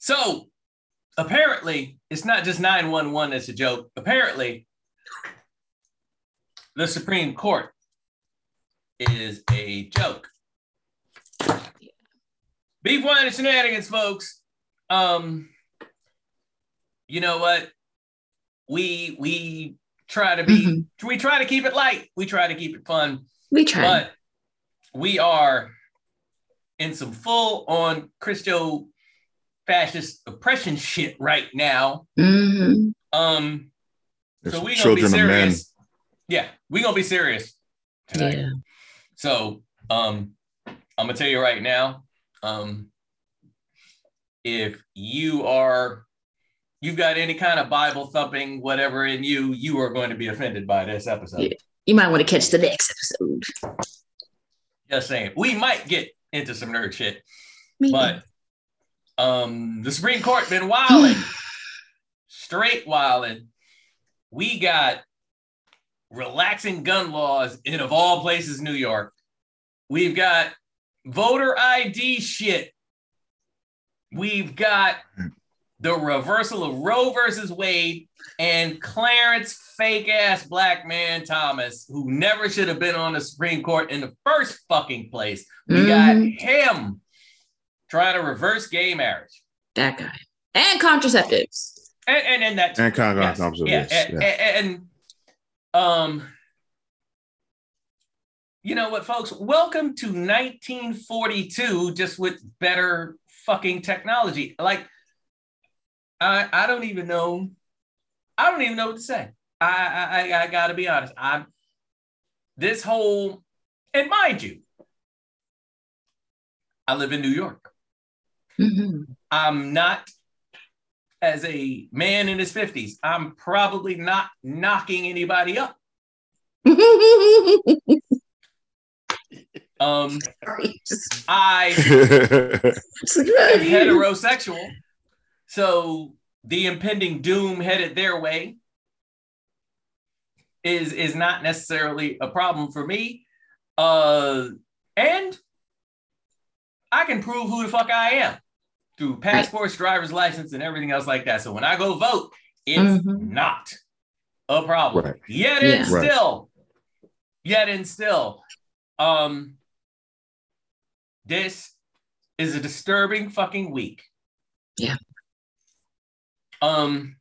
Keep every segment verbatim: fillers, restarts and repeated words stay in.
So apparently, it's not just nine one one that's a joke. Apparently, the Supreme Court is a joke. Beef, wine, and shenanigans, folks. Um, you know what? We we try to be mm-hmm. we try to keep it light. We try to keep it fun. We try, but we are in some full on Christo fascist oppression shit right now. Mm-hmm. Um, so we gonna be serious. Yeah, we gonna be serious tonight. Yeah. So, um, I'm gonna tell you right now. Um, if you are, you've got any kind of Bible thumping, whatever in you, you are going to be offended by this episode. Yeah. You might want to catch the next episode. Just saying, we might get into some nerd shit, Maybe. but um, the Supreme Court been wilding, straight wilding. We got relaxing gun laws in, of all places, New York. We've got voter I D shit. We've got the reversal of Roe versus Wade and Clarence fake ass black man Thomas, who never should have been on the Supreme Court in the first fucking place. We mm-hmm. got him trying to reverse gay marriage. That guy. And contraceptives. And and, and that and contraceptives. Yes. Yeah. And, yeah. And, and um you know what, folks? Welcome to nineteen forty-two, just with better fucking technology. Like, I I don't even know. I don't even know what to say. I I I gotta be honest. I'm this whole, and mind you, I live in New York. Mm-hmm. I'm not, as a man in his fifties, I'm probably not knocking anybody up. Um, I am heterosexual, so the impending doom headed their way is is not necessarily a problem for me. Uh, and I can prove who the fuck I am through passports, driver's license, and everything else like that. So when I go vote, it's mm-hmm. not a problem. Right. Yet and yeah. still, right. yet and still, um. This is a disturbing fucking week. Yeah. Um,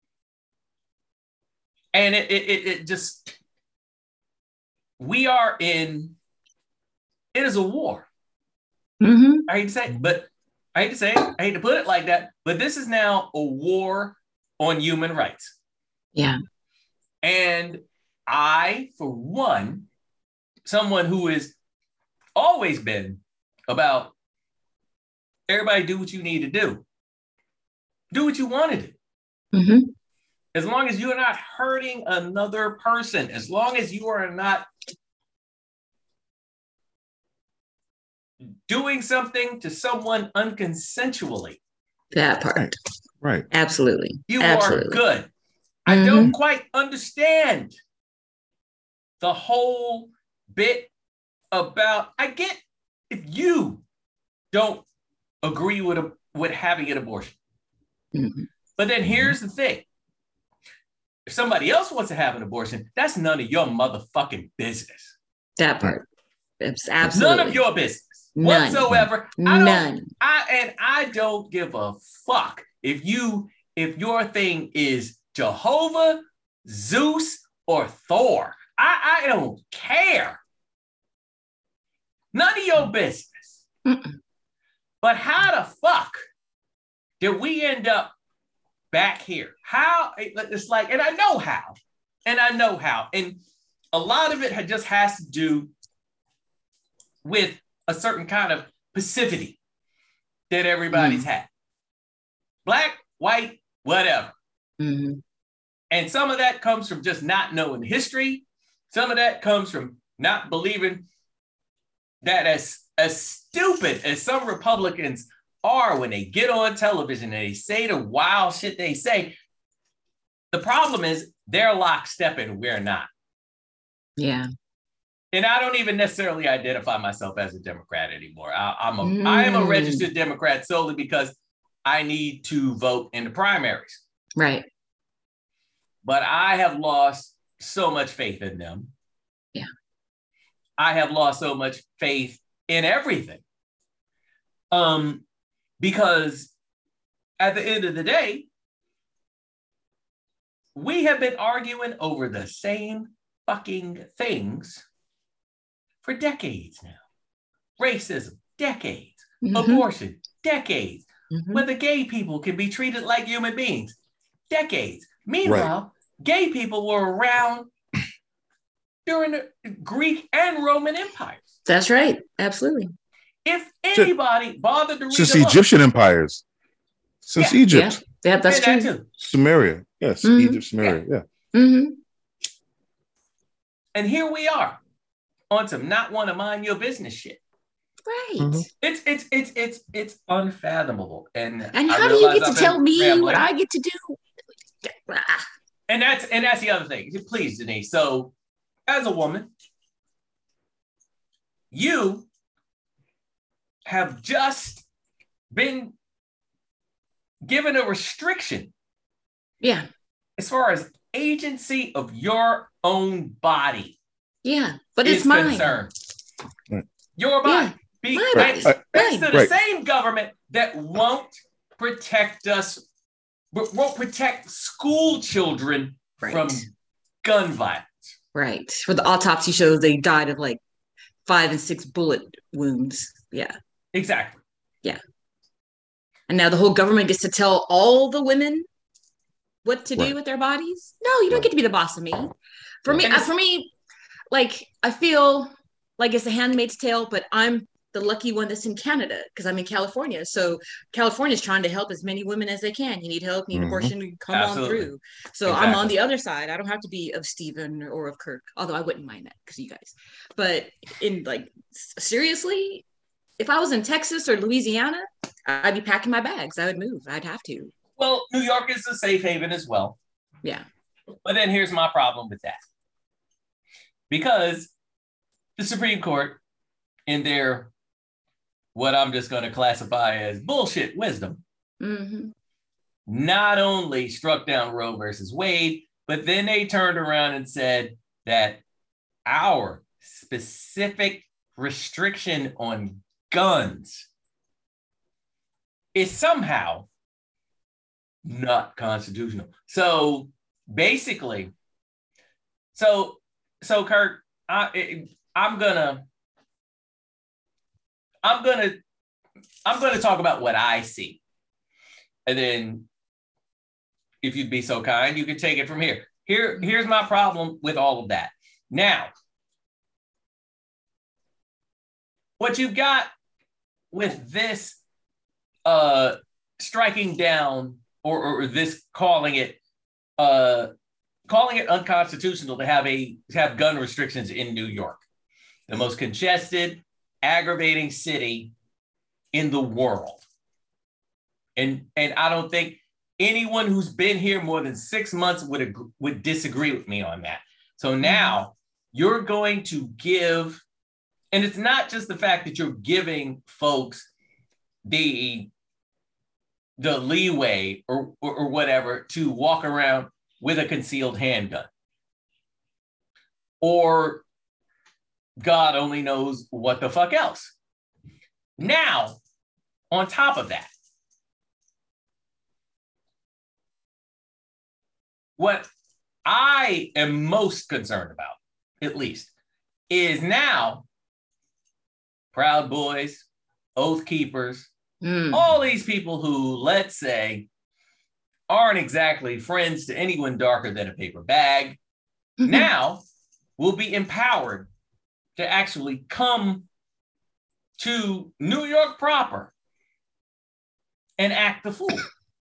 and it, it, it, it just, we are in, it is a war. Mm-hmm. I hate to say it, but I hate to say it, I hate to put it like that, but this is now a war on human rights. Yeah. And I, for one, someone who has always been about everybody do what you need to do. Do what you want to do. Mm-hmm. As long as you are not hurting another person, as long as you are not doing something to someone unconsensually. That part. Right. Absolutely. You Absolutely. are good. Mm-hmm. I don't quite understand the whole bit about, I get if you don't agree with, a, with having an abortion. Mm-hmm. But then here's the thing. If somebody else wants to have an abortion, that's none of your motherfucking business. That part. It's absolutely. None of your business None. whatsoever. I don't, None. I, and I don't give a fuck if you, if your thing is Jehovah, Zeus, or Thor. I, I don't care. None of your business. Mm-mm. But how the fuck did we end up back here? How? It's like, and I know how. And I know how. And a lot of it had just has to do with a certain kind of passivity that everybody's mm. had. Black, white, whatever. Mm-hmm. And some of that comes from just not knowing history. Some of that comes from not believing that as, as stupid as some Republicans are when they get on television and they say the wild shit they say, the problem is they're lockstep and we're not. Yeah. And I don't even necessarily identify myself as a Democrat anymore. I, I'm a, mm. I am a registered Democrat solely because I need to vote in the primaries. Right. But I have lost so much faith in them. Yeah. I have lost so much faith in everything. Um, because at the end of the day, we have been arguing over the same fucking things for decades now. Racism, decades. Mm-hmm. Abortion, decades. Mm-hmm. Whether gay people can be treated like human beings, decades. Meanwhile, right. gay people were around during the Greek and Roman empires. That's right. Absolutely. If anybody since, bothered to read since the Egyptian empires, since yeah. Egypt, yeah, yeah that's true. That Sumeria, yes, mm-hmm. Egypt, Sumeria, yeah. yeah. Mm-hmm. And here we are on some not want to mind your business shit. Right. Mm-hmm. It's it's it's it's it's unfathomable. And and how do you get to I've tell me rambling. What I get to do? And that's and that's the other thing. Please, Denise. So, as a woman, you have just been given a restriction. Yeah. As far as agency of your own body. Yeah, but it's mine. Concerned. Right. Your body. Yeah. Be My thanks, body. thanks Right. to the right. same government that won't protect us, won't protect school children right. from gun violence. Right. For the autopsy shows they died of like five and six bullet wounds. Yeah. Exactly. Yeah. And now the whole government gets to tell all the women what to right. do with their bodies. No, you don't right. get to be the boss of me. For right. me, uh, for me, like I feel like it's a Handmaid's Tale, but I'm the lucky one that's in Canada because I'm in California. So California's trying to help as many women as they can. You need help, need mm-hmm. abortion, come Absolutely. On through. So exactly. I'm on the other side. I don't have to be of Stephen or of Kirk, although I wouldn't mind that because you guys. But in like seriously, if I was in Texas or Louisiana, I'd be packing my bags. I would move. I'd have to. Well, New York is a safe haven as well. Yeah. But then here's my problem with that. Because the Supreme Court, in their, what I'm just going to classify as bullshit wisdom, mm-hmm. not only struck down Roe versus Wade, but then they turned around and said that our specific restriction on guns is somehow not constitutional. So basically, so so Kirk, I I'm gonna I'm gonna I'm gonna talk about what I see, and then if you'd be so kind, you could take it from here. Here here's my problem with all of that. Now, what you've got with this uh, striking down or, or this calling it uh, calling it unconstitutional to have a to have gun restrictions in New York, the most congested, aggravating city in the world. And and I don't think anyone who's been here more than six months would ag- would disagree with me on that. So now you're going to give, and it's not just the fact that you're giving folks the the leeway or, or, or whatever to walk around with a concealed handgun. Or God only knows what the fuck else. Now, on top of that, what I am most concerned about, at least, is now Proud Boys, Oath Keepers, mm. all these people who, let's say, aren't exactly friends to anyone darker than a paper bag, now will be empowered to actually come to New York proper and act the fool.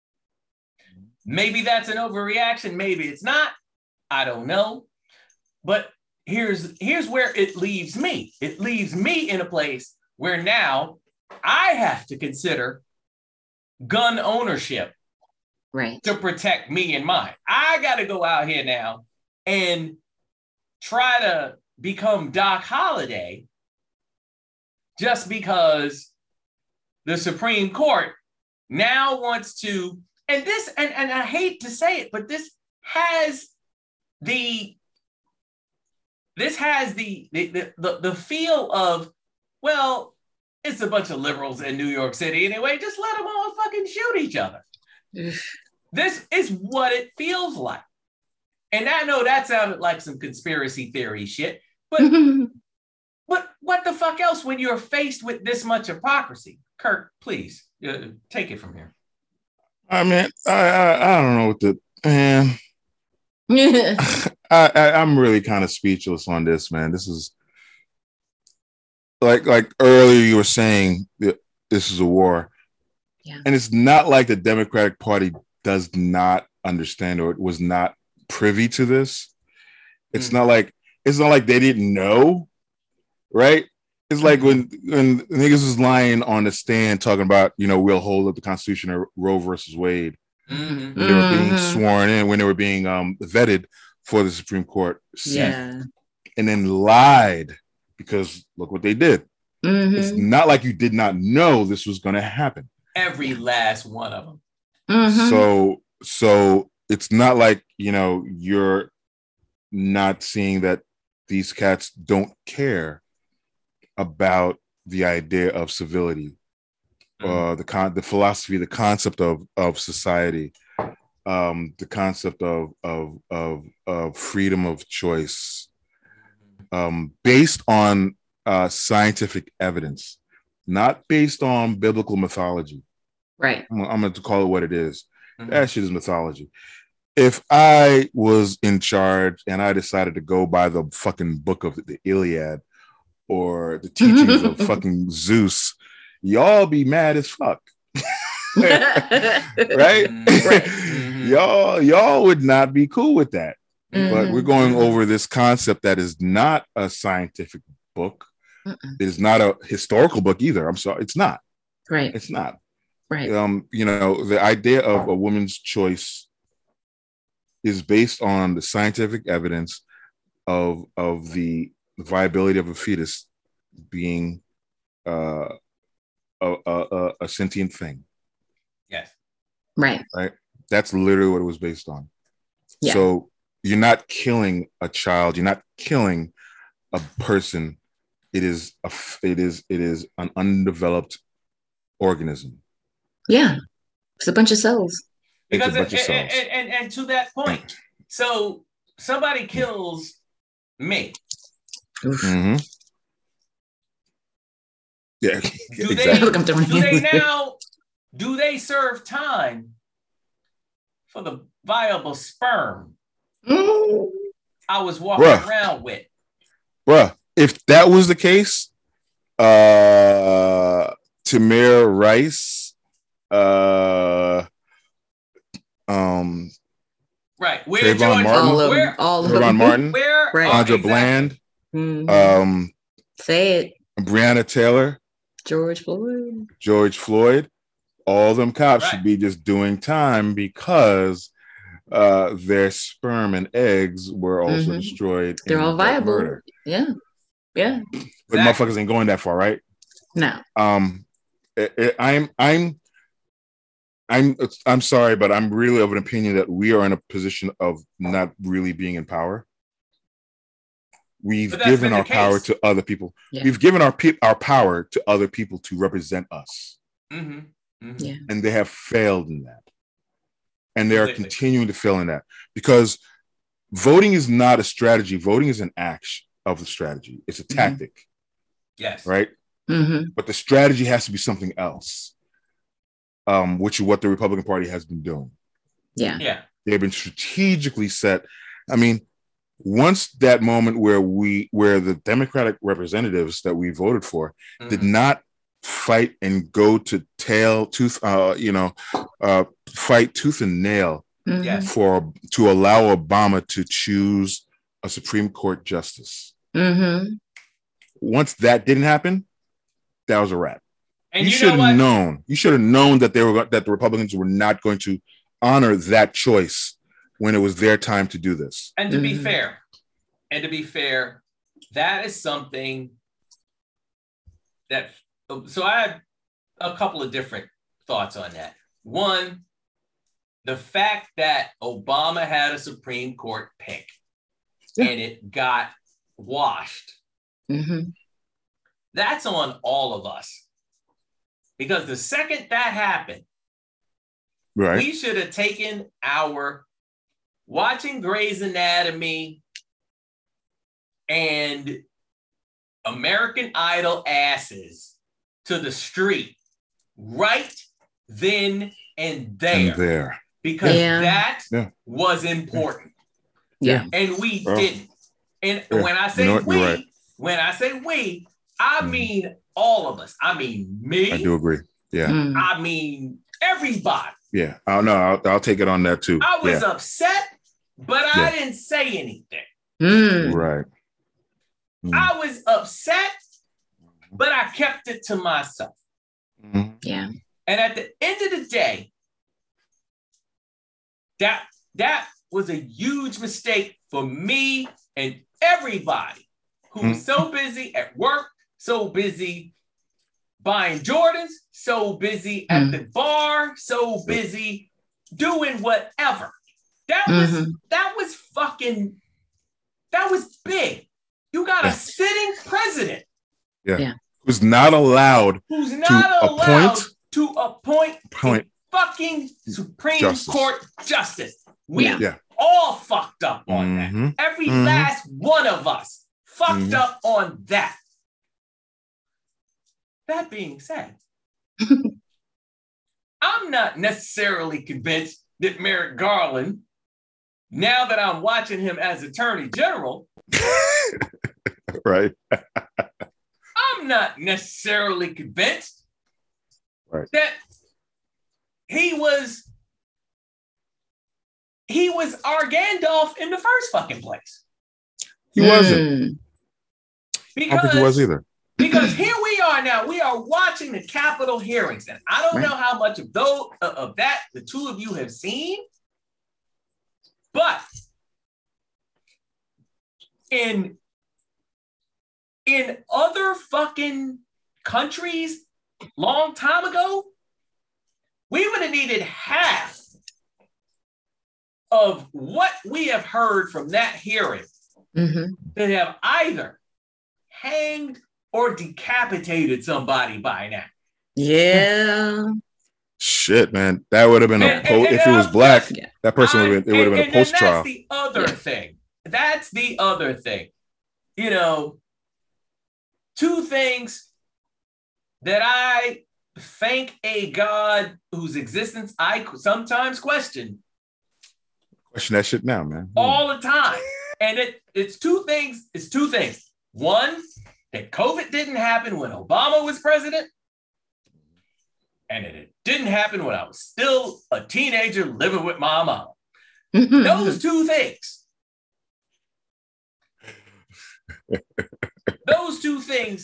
Maybe that's an overreaction. Maybe it's not. I don't know. But here's, here's where it leaves me. It leaves me in a place where now I have to consider gun ownership, right, to protect me and mine. I got to go out here now and try to become Doc Holliday just because the Supreme Court now wants to, and this, and, and I hate to say it, but this has the, this has the, the, the, the, the feel of, well, it's a bunch of liberals in New York City anyway, just let them all fucking shoot each other. This is what it feels like. And I know that sounded like some conspiracy theory shit, but but what the fuck else when you're faced with this much hypocrisy? Kirk, please, uh, take it from here. I mean, I I, I don't know what the man. I, I I'm really kind of speechless on this, man. This is like like earlier you were saying that this is a war, yeah, and it's not like the Democratic Party does not understand or was not privy to this. It's mm. not like it's not like they didn't know, right? It's like when when niggas was lying on the stand talking about, you know, we'll hold up the Constitution or Roe versus Wade mm-hmm. when they were being mm-hmm. sworn in, when they were being um, vetted for the Supreme Court seat, yeah, and then lied because look what they did. Mm-hmm. It's not like you did not know this was going to happen. Every last one of them. Mm-hmm. So so. It's not like, you know, you're not seeing that these cats don't care about the idea of civility, mm-hmm. uh, the con- the philosophy, the concept of of society, um, the concept of of of of freedom of choice, um, based on uh, scientific evidence, not based on biblical mythology. Right. I'm, I'm going to call it what it is. Mm-hmm. That shit is mythology. If I was in charge and I decided to go by the fucking book of the Iliad or the teachings of fucking Zeus, y'all be mad as fuck. right? right. y'all, y'all would not be cool with that. Mm-hmm. But we're going over this concept that is not a scientific book. Mm-mm. It is not a historical book either. I'm sorry. It's not. Right. It's not. Right. Um, you know, the idea of a woman's choice is based on the scientific evidence of of the viability of a fetus being uh, a, a, a sentient thing. Yes. Right. Right. That's literally what it was based on. Yeah. So you're not killing a child. You're not killing a person. It is a. It is. It is an undeveloped organism. Yeah. It's a bunch of cells. Because it's a bunch it, of cells. And, and, and to that point, so somebody kills me. Mm-hmm. Yeah. Do exactly. they do they now do they serve time for the viable sperm mm. I was walking Bruh. around with? Bruh, if that was the case, uh Tamir Rice, uh um right, where Trayvon George, Martin, all of where, all of Trayvon Martin, where right. Sandra exactly. Bland, mm-hmm. um say it, Breonna Taylor, George Floyd, George Floyd, all them cops right. should be just doing time because uh their sperm and eggs were also mm-hmm. destroyed. They're all viable. Murder. Yeah. Yeah. But exactly. Motherfuckers ain't going that far, right? No. Um it, it, I'm I'm I'm I'm sorry, but I'm really of an opinion that we are in a position of not really being in power. We've given our power to other people. Yeah. We've given our pe- our power to other people to represent us. Mm-hmm. Mm-hmm. Yeah. And they have failed in that. And they are Completely. continuing to fail in that because voting is not a strategy. Voting is an act of the strategy. It's a tactic. Mm-hmm. Yes. Right? Mm-hmm. But the strategy has to be something else, um, which is what the Republican Party has been doing. Yeah. Yeah. They've been strategically set. I mean, once that moment where we, where the Democratic representatives that we voted for mm-hmm. did not fight and go to tail tooth, uh, you know, uh, fight tooth and nail mm-hmm. for to allow Obama to choose a Supreme Court justice. Mm-hmm. Once that didn't happen, that was a wrap. And you, you should know have known. You should have known that they were that the Republicans were not going to honor that choice when it was their time to do this. And to mm-hmm. be fair, and to be fair, that is something that. So I had a couple of different thoughts on that. One, the fact that Obama had a Supreme Court pick yeah. and it got washed. Mm-hmm. That's on all of us. Because the second that happened, right. we should have taken our watching Grey's Anatomy and American Idol asses to the street right then and there. And there. Because yeah. that yeah. was important. Yeah. And we well, didn't. And yeah. when I say you know we, right. when I say we, I mm. mean all of us. I mean me. I do agree. Yeah. Mm. I mean everybody. Yeah. I know. I'll, I'll take it on that too. I was yeah. upset, but yeah. I didn't say anything. Mm. Right. Mm. I was upset, but I kept it to myself. Mm-hmm. Yeah. And at the end of the day, that that was a huge mistake for me and everybody who was mm-hmm. so busy at work, so busy buying Jordans, so busy at mm-hmm. the bar, so busy doing whatever. That was mm-hmm. that was fucking that was big. You got yeah. a sitting president. Yeah. yeah. Who's not allowed who's not to allowed appoint, to appoint point a fucking Supreme justice. Court justice. We yeah. all fucked up on mm-hmm. that. Every mm-hmm. last one of us fucked mm-hmm. up on that. That being said, I'm not necessarily convinced that Merrick Garland, now that I'm watching him as Attorney General, right? I'm not necessarily convinced right. that he was he was our Gandalf in the first fucking place. He wasn't. Because, I don't think he was either. Because here we are now. We are watching the Capitol hearings, and I don't right. know how much of those of that the two of you have seen, but in in other fucking countries, long time ago, we would have needed half of what we have heard from that hearing mm-hmm. to have either hanged or decapitated somebody by now. Yeah. Shit, man. That would have been and, a po- and, if and it was I'm black, just, that person would have been, it would have been and, a post trial. That's the other yeah. thing. That's the other thing. You know, two things that I thank a God whose existence I sometimes question. Question that shit now, man. All the time. And it it's two things. It's two things. One, that COVID didn't happen when Obama was president. And that it didn't happen when I was still a teenager living with my mom. Those two things. Those two things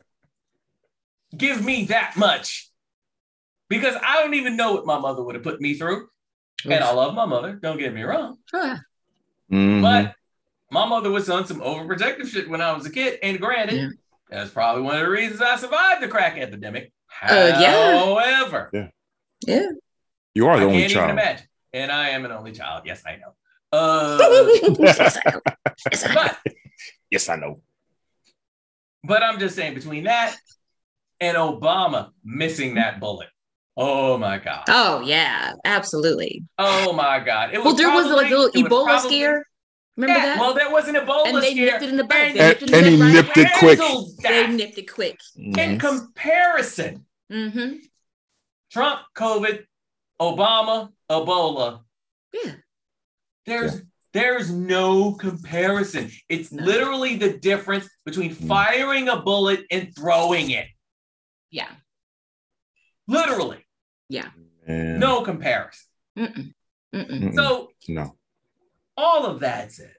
give me that much. Because I don't even know what my mother would have put me through. And I love my mother, don't get me wrong. Mm-hmm. But my mother was on some overprotective shit when I was a kid. And granted, yeah. that's probably one of the reasons I survived the crack epidemic. Uh, yeah. However, yeah. yeah. You are the I only can't child. even imagine. And I am an only child. Yes, I know. Uh, yes, I know. Yes, I know. But, yes, I know. But I'm just saying, between that and Obama missing that bullet. Oh my God. Oh yeah, absolutely. Oh my God. It was well, there probably, was like a little Ebola probably, scare. Remember yeah, that? Well, there was an Ebola and they scare. nipped it in the bud. And, they and, and he right nipped it quick. They nipped it quick. Mm-hmm. In comparison, mm-hmm. Trump, COVID, Obama, Ebola. Yeah. There's yeah. there's no comparison. It's no. literally the difference between mm. firing a bullet and throwing it. Yeah. Literally. Yeah. Man. No comparison. Mm-mm. Mm-mm. So no. All of that's it.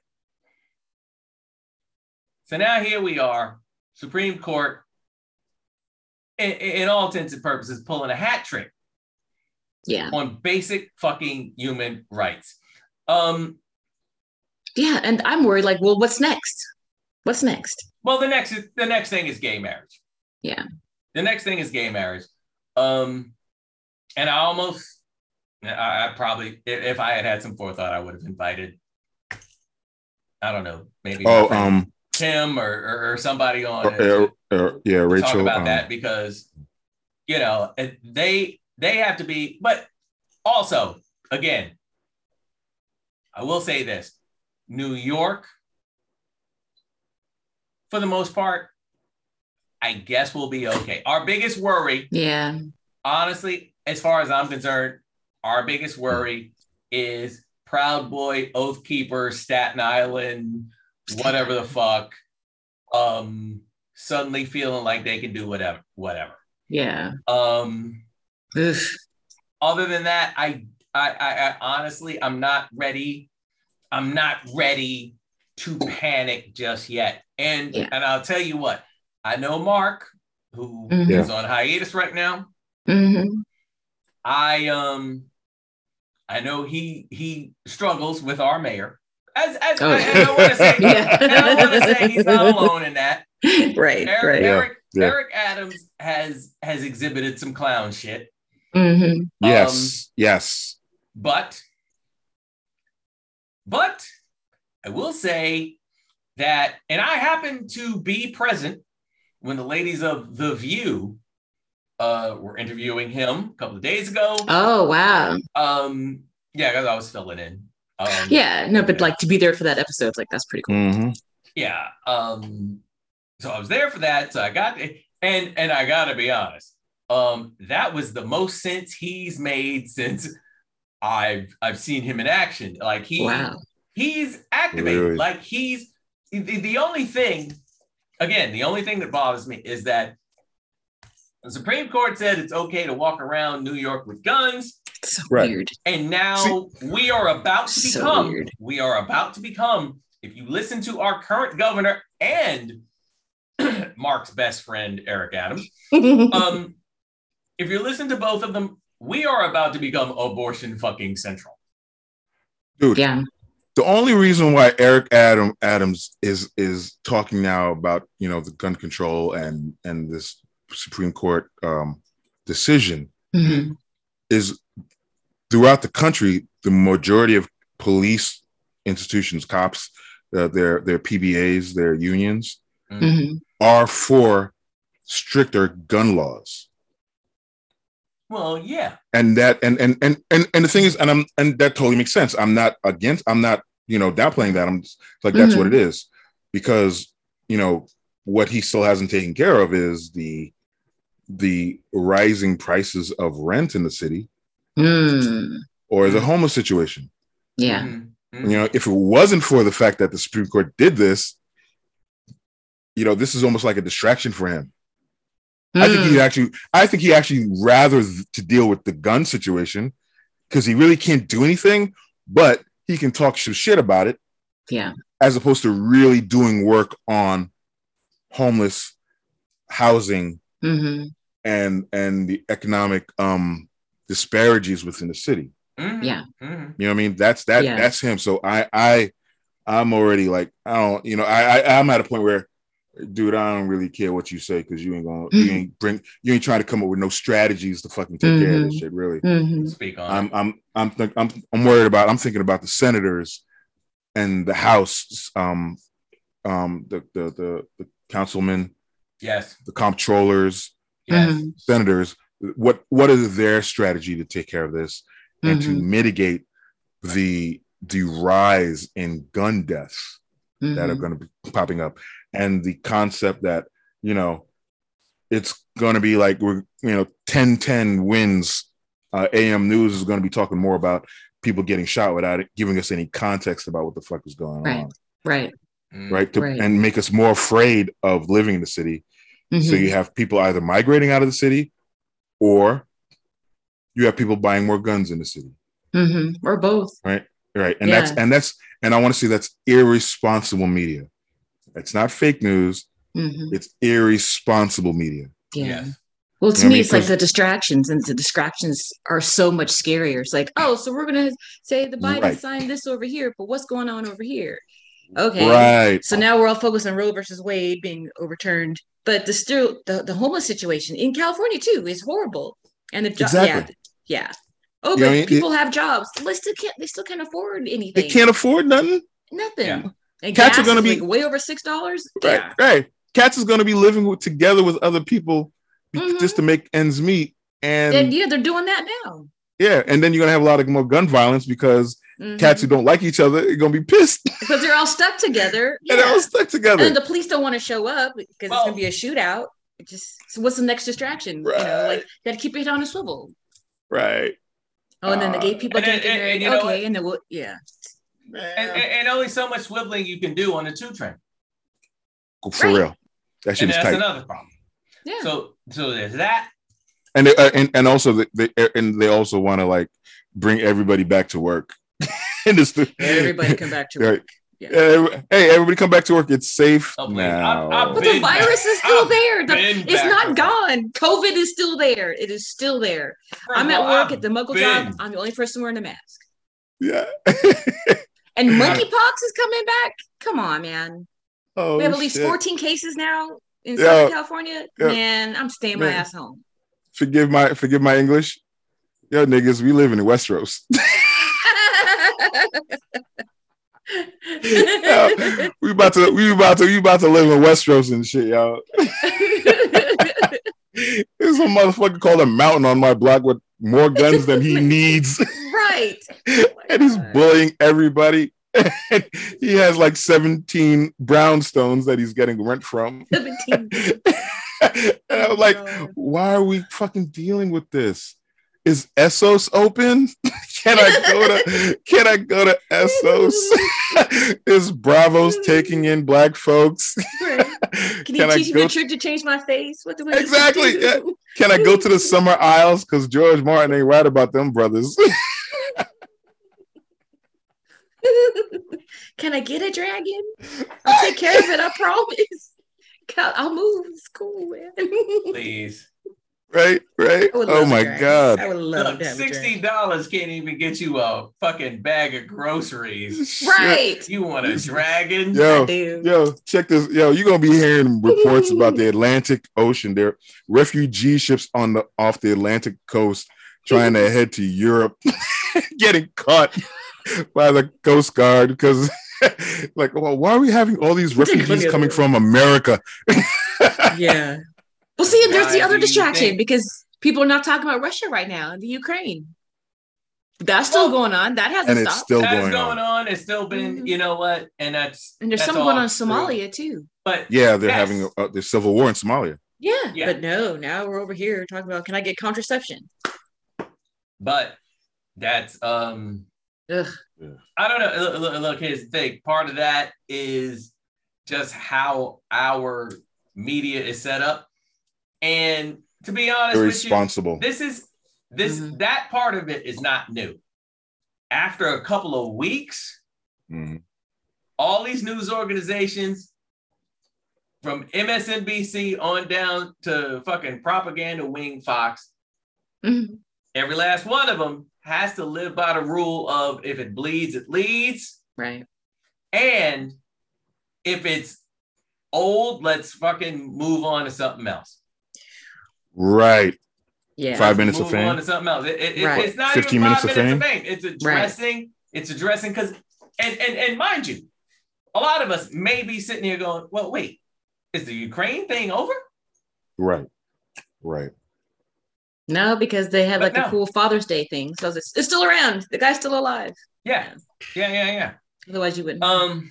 So now here we are, Supreme Court, in, in all intents and purposes, pulling a hat trick. Yeah. On basic fucking human rights. Um. Yeah, and I'm worried. Like, well, what's next? What's next? Well, the next is, the next thing is gay marriage. Yeah. The next thing is gay marriage. Um, and I almost I, I probably, if, if I had had some forethought, I would have invited, I don't know, maybe my Oh, friend um, Tim or, or, or somebody on or, it to, or, yeah, to talk Rachel. about Um, that because, you know, it- they they have to be, but also, again, I will say this, New York, for the most part, I guess we'll be okay. Our biggest worry, Yeah. honestly, as far as I'm concerned, our biggest worry is Proud Boy, Oath Keeper, Staten Island, whatever the fuck, um, suddenly feeling like they can do whatever, whatever. Yeah. Um, Oof. other than that, I, I, I, I honestly, I'm not ready. I'm not ready to panic just yet. And Yeah. and I'll tell you what, I know Mark, who Mhm. is on hiatus right now. Mm-hmm. I um I know he he struggles with our mayor. As as Oh, I, yeah. and I want to say, Yeah. and I want to say he's not alone in that. Right. Eric Right. Yeah, Eric yeah. Eric Adams has has exhibited some clown shit. Mm-hmm. Yes, Um, yes. but but I will say that, and I happened to be present when the ladies of The View uh, were interviewing him a couple of days ago. Oh, wow. Um, yeah, because I was filling in. Um, Yeah. No, but like to be there for that episode, it's like that's pretty cool. Mm-hmm. yeah. Um, so I was there for that. So I got and and I gotta be honest. Um, that was the most sense he's made since I've I've seen him in action. Like he Wow. he's activated. Really? Like he's the, the only thing, again, the only thing that bothers me is that the Supreme Court said it's okay to walk around New York with guns. So Right. weird. And now See- we are about to So become, weird. we are about to become, if you listen to our current governor and Mark's best friend, Eric Adams, um, if you listen to both of them, we are about to become abortion fucking central. Dude, Yeah. the only reason why Eric Adam Adams is is talking now about, you know, the gun control and and this Supreme Court um, decision Mhm. is throughout the country, the majority of police institutions, cops, uh, their their P B As, their unions Mhm. are for stricter gun laws. Well, yeah. And that and and and and, and the thing is, and I'm and that totally makes sense. I'm not against, I'm not, you know, downplaying that. I'm just like, that's Mhm. what it is. Because, you know, what he still hasn't taken care of is the the rising prices of rent in the city Mm. or the Mhm. homeless situation. Yeah. Mhm. You know, if it wasn't for the fact that the Supreme Court did this, you know, this is almost like a distraction for him. I think he Mm. actually, I think he actually rather th- to deal with the gun situation because he really can't do anything, but he can talk some shit about it. Yeah. As opposed to really doing work on homeless housing Mm-hmm. and and the economic um disparities within the city. Mhm. Yeah. Mhm. You know what I mean? That's that Yeah. that's him. So I I I'm already like, I don't, you know, I, I I'm at a point where, dude, I don't really care what you say because you ain't gonna you ain't bring you ain't trying to come up with no strategies to fucking take care of this Mhm. shit, really. Mm-hmm. Speak on I'm it. I'm I'm think, I'm I'm worried about I'm thinking about the senators and the House, um um the the the, the councilmen, Yes. the comptrollers, Yes. Mhm. senators. What what is their strategy to take care of this and to Mhm. mitigate the the rise in gun deaths that are Mhm. going to be popping up, and the concept that, you know, it's going to be like we're, you know, ten ten wins. uh, A M News is going to be talking more about people getting shot without it giving us any context about what the fuck is going Right. on, Right. Mhm. right? To, Right. and make us more afraid of living in the city. So Mhm. you have people either migrating out of the city, or you have people buying more guns in the city, Mhm. Or both. right? Right, and Yeah. that's and that's and I want to see that's irresponsible media. It's not fake news. Mhm. It's irresponsible media. Yeah. Yes. Well, to You know what I me, mean? it's like 'Cause- the distractions, and the distractions are so much scarier. It's like, oh, so we're gonna say the Biden Right. signed this over here, but what's going on over here? Okay, Right. so now we're all focused on Roe versus Wade being overturned, but the still the, the homeless situation in California too is horrible, and the jo- Exactly. yeah, yeah, Oh, You but know what I mean? people It- have jobs. They still can't. They still can't afford They anything. can't afford nothing. Nothing. Yeah. And Cats are gas gonna is be- like way over six dollars. Right, Yeah. right. Cats is going to be living with, together with other people be- Mhm. just to make ends meet, and And yeah, they're doing that now. yeah, and then you're gonna have a lot of more gun violence because Mhm. cats who don't like each other are gonna be pissed, Because they're all stuck together. and they're all Yeah. stuck And together. then the police don't want to show up because it's Well- gonna be a shootout. It just so what's the next distraction? You know, like gotta keep your head on a swivel. Right. Oh, and then the gay Uh, people and can't then- get and- married. and you know Okay, what? and then we'll yeah. And, and, and only so much swiveling you can do on the two train. For Right. real, that shit And is that's tight. another problem. Yeah. So so there's that. And they, uh, and and also they, they and they also want to like bring everybody back to work. In the stu- Everybody come back to Right. work. Yeah. Yeah, every- hey, everybody come back to work. It's safe Oh, please. now. I'm- I'm But the Been virus back. is still I've there. The- been it's back not before. gone. COVID is still there. It is still there. First I'm of at all, work I've at the Muggle been- job. I'm the only person wearing a mask. Yeah. And monkeypox is coming back. Come on, man. Oh, We have at least shit. fourteen cases now in Yeah. Southern California. Yeah. Man, I'm staying my Man. ass home. Forgive my forgive my English. Yo, niggas, we live in Westeros. Yo, we about to we about to we about to live in Westeros and shit, y'all. There's a motherfucker called a mountain on my block with more guns than he needs, Right. and he's God. bullying everybody. And he has like seventeen brownstones that he's getting rent from. seventeen. And I was like, God. why are we fucking dealing with this? Is Essos open? Can I go to can I go to Essos? Is Bravos taking in black folks? Right. Can you I teach me go a trick to change my face? What do I need to Exactly, do? yeah. Can I go to the Summer Isles? Because George Martin ain't right about them brothers. Can I get a dragon? I'll take care of it. I promise. God, I'll move. It's cool, man. Please. Right, right. I would Oh love a my dragon. god. I would love Look, to have a sixty dragon. dollars can't even get you a fucking bag of groceries. Shit. Right. You want a dragon? Yo, I do. Yo, check this. Yo, you're gonna be hearing reports about the Atlantic Ocean. There are refugee ships on the off the Atlantic coast trying to head to Europe, getting caught by the Coast Guard because, like, well, why are we having all these refugees coming from America? Yeah. Well, see, and there's Why the other do you distraction think- because people are not talking about Russia right now, the Ukraine. That's still Well, going on. That hasn't And it's stopped. still That's going, going on. on. It's still been, Mhm. you know what? And that's And there's that's some going all on in true. Somalia too. But Yeah, they're Yes. having a, a, there's civil war in Somalia. Yeah, Yeah. but no, now we're over here talking about can I get contraception? but that's um Ugh. I don't know. Look, look, look, here's the thing. Part of that is just how our media is set up. And to be honest with Irresponsible. you, this is this Mhm. that part of it is not new. After a couple of weeks, Mhm. all these news organizations from M S N B C on down to fucking propaganda wing Fox, Mhm. every last one of them has to live by the rule of if it bleeds, it leads. Right. And if it's old, let's fucking move on to something else. Right. Yeah. Five minutes move of fame. on to something else. It, it- it- Right. It's not fifteen even minutes five of minutes of fame? fame. It's addressing, it's addressing because, and, and, and mind you, a lot of us may be sitting here going, well, wait, is the Ukraine thing over? Right. Right. No, because they had But like no. a cool Father's Day thing. So it's, it's still around. The guy's still alive. Yeah. Yeah, yeah, yeah. Otherwise you wouldn't. Um,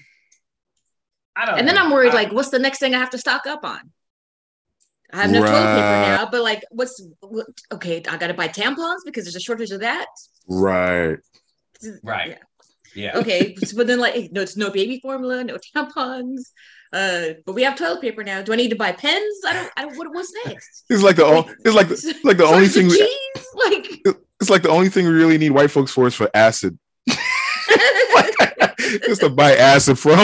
I don't and then know. I'm worried, I- like, what's the next thing I have to stock up on? I have enough toilet paper Right. now, but like, what's what, okay? I got to buy tampons because there's a shortage of that. Right. Right. Yeah. Yeah. Okay, but then like, no, it's no baby formula, no tampons. Uh, but we have toilet paper now. Do I need to buy pens? I don't. I don't. What, what's next? It's like the o- it's like the, like the only Shortage of thing we, cheese, like. it's like the only thing we really need white folks for is for acid. Just to buy acid from.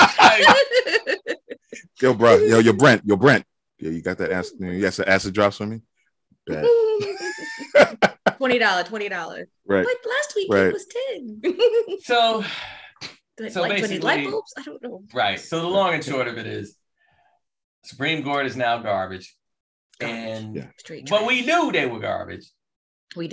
Yo, bro. Yo, yo, Brent. Yo, Brent. Yo, you got that acid? You got some acid drops for me? Bad. Twenty dollar, twenty dollar. Right. But last week Right. it was ten. So, So like twenty light basically- bulbs. I don't know. right. So the long and short of it is Supreme Court is now garbage. Garbage. And Yeah. Straight. but trash. we knew they were garbage. we did.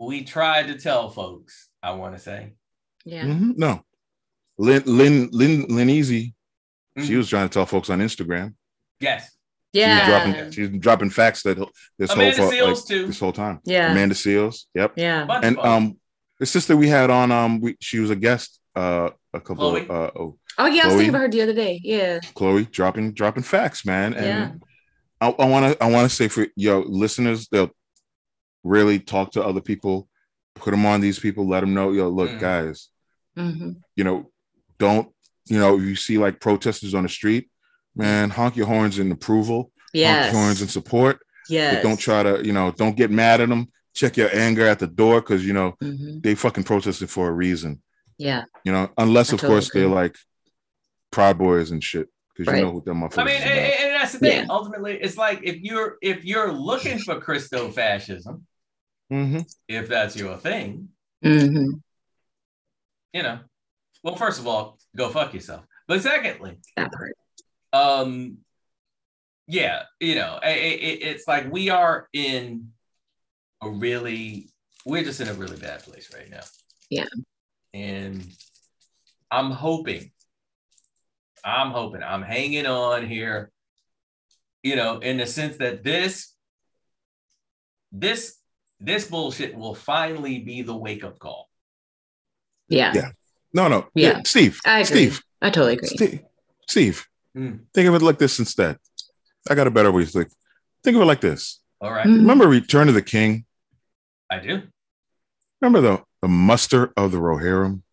we tried to tell folks, I want to say. Yeah. Mm-hmm. No. Lynn, Lynn, Lynn, Lynn Easy, Mm-hmm. she was trying to tell folks on Instagram. Yes. She Yeah. was dropping, she was dropping facts that this Amanda whole Seales like, too. this whole time. Yeah. Amanda Seales. Yep. Yeah. Bunch And of um, the sister we had on, um, we, she was a guest. Uh, a couple. Chloe. Of, uh, oh, Oh yeah, I was Chloe. thinking about her the other day. Yeah. Chloe dropping dropping facts, man. And Yeah. I want to I want to say for yo listeners, they'll really talk to other people, put them on these people, let them know, yo, look, Mm. guys, Mm-hmm. you know, don't, you know, you see like protesters on the street, man, honk your horns in approval, Yes. honk your horns in support. Yes. But don't try to, you know, don't get mad at them. Check your anger at the door because, you know, Mm-hmm. they fucking protested for a reason. Yeah. You know, unless, I of totally course, agree. they're like Proud Boys and shit. Because Right. you know what them motherfuckers I mean, is and, about. and that's the thing. Yeah. Ultimately, it's like if you're if you're looking for Christo-fascism, Mm-hmm. if that's your thing, Mm-hmm. you know, well, first of all, go fuck yourself. But secondly, That part. um, yeah, you know, it, it, it's like we are in a really, we're just in a really bad place right now. Yeah. And I'm hoping, I'm hoping, I'm hanging on here, you know, in the sense that this, this, this bullshit will finally be the wake-up call. Yeah. Yeah. No, no. Yeah. Yeah. Steve. I agree. Steve. I totally agree. Steve. Steve. Mm. Think of it like this instead. I got a better way to think. Think of it like this. All right. Mm. Remember Return of the King? I do. Remember the, the muster of the Rohirrim?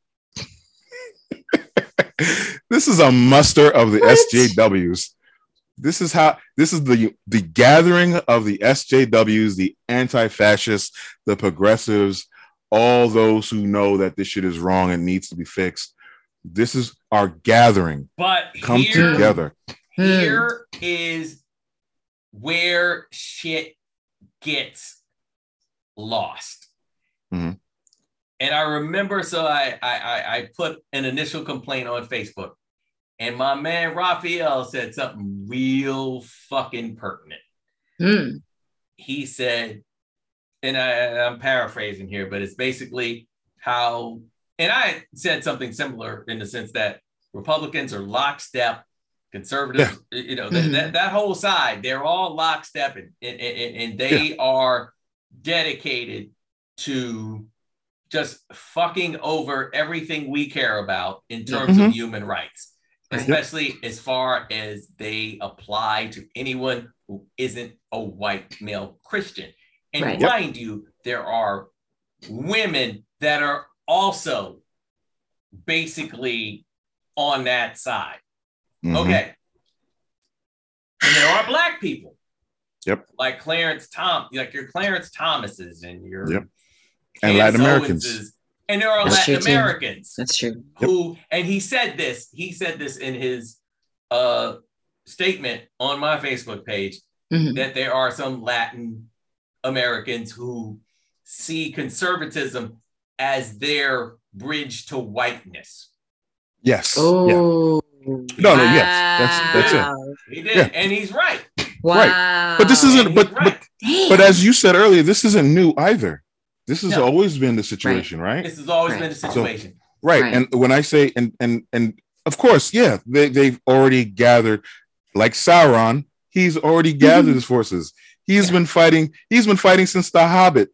This is a muster of the What? S J Ws. This is how this is the the gathering of the S J Ws, the anti-fascists, the progressives, all those who know that this shit is wrong and needs to be fixed. This is our gathering. But Come here, together. here is where shit gets lost. Mhm. And I remember, so I, I I I put an initial complaint on Facebook, and my man Raphael said something real fucking pertinent. Mm. He said, and I, I'm paraphrasing here, but it's basically how, and I said something similar in the sense that Republicans are lockstep, conservatives, yeah. you know, Mm-hmm. that, that that whole side, they're all lockstep, and, and, and, and they yeah. are dedicated to just fucking over everything we care about in terms mm-hmm. of human rights, especially yep. as far as they apply to anyone who isn't a white male Christian. And right. mind yep. you, there are women that are also basically on that side. Mm-hmm. Okay. And there are black people. Yep. Like Clarence Tom, like your Clarence Thomases and your yep. and Latin Americans. Owenses. And there are That's Latin Americans. Too. That's true. Who, yep. and he said this, he said this in his uh, statement on my Facebook page, mm-hmm. that there are some Latin Americans who see conservatism as their bridge to whiteness. Yes. Oh, yeah. No, no, yes. That's that's it. He did, yeah. and he's right. Wow. Right. But this isn't, but, right. but, but as you said earlier, this isn't new either. This has no. always been the situation, right? right? This has always right. been the situation. So, right. right. And when I say, and, and, and of course, yeah, they, they've already gathered, like Sauron, he's already gathered mm-hmm. his forces. He's yeah. been fighting, he's been fighting since The Hobbit.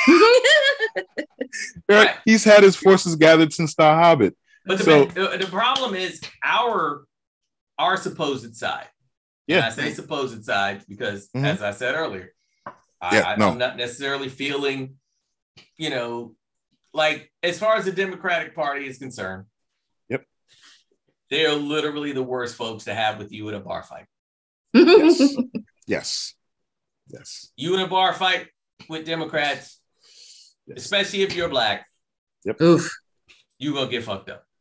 right. He's had his forces gathered since The Hobbit. But the, so, the, the problem is our, our supposed side. Yeah. And I say supposed side because, mm-hmm. as I said earlier, yeah, I, no. I'm not necessarily feeling, you know, like as far as the Democratic Party is concerned, yep, they're literally the worst folks to have with you in a bar fight. Yes, yes, yes. You in a bar fight with Democrats, yes. especially if you're black, yep, oof, you're gonna get fucked up.